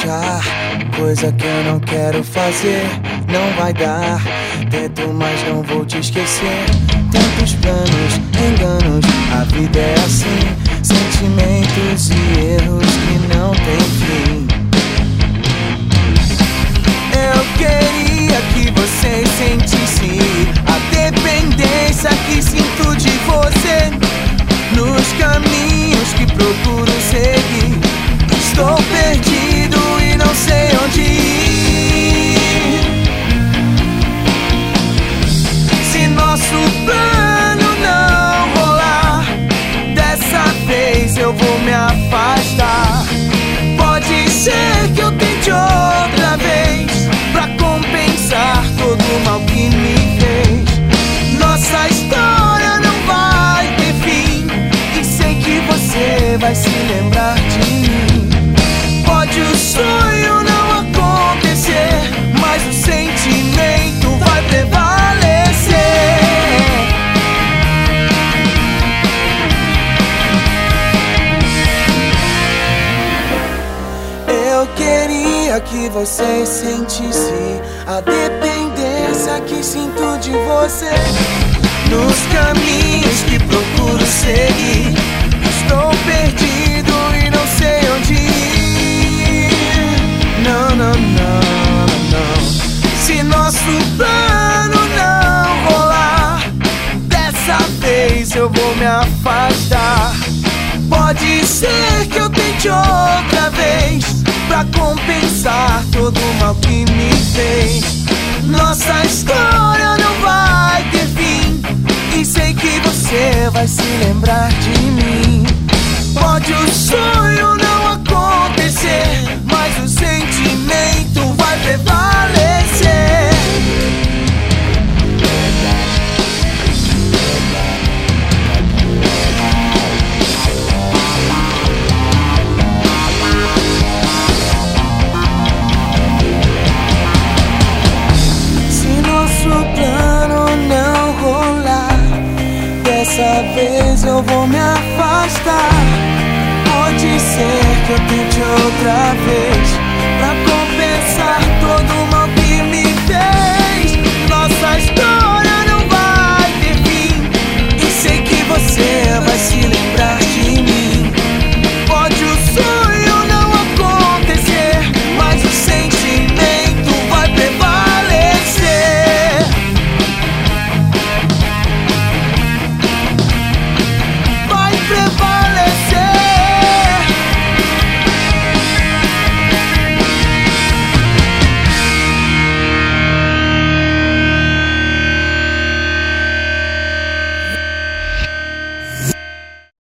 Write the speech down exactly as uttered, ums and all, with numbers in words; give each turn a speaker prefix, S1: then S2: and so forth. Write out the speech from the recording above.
S1: deixar, coisa que eu não quero fazer. Não vai dar, tento, mas não vou te esquecer. Tantos planos, enganos, a vida é assim. Sentimentos e erros que não tem fim. Eu queria que você sentisse a dependência que sinto de você. Nos caminhos que procuro seguir, estou perdido e não sei onde ir. Se nosso plano não rolar, dessa vez eu vou me afastar. Pode ser que eu tente outra vez, pra compensar todo o mal que me fez. Nossa história não vai ter fim, e sei que você vai se lembrar de mim. Pode o sonho não acontecer, mas o sentimento vai prevalecer. Eu queria que você sentisse a dependência que sinto de você. Nos caminhos que procuro seguir, estou perdido e não sei onde ir. Não, não, não, não. Se nosso plano não rolar, dessa vez eu vou me afastar. Pode ser que eu tente outra vez, pra compensar todo o mal que me fez. Nossa história não vai ter fim, e sei que você vai se lembrar de mim. Pode o sonho não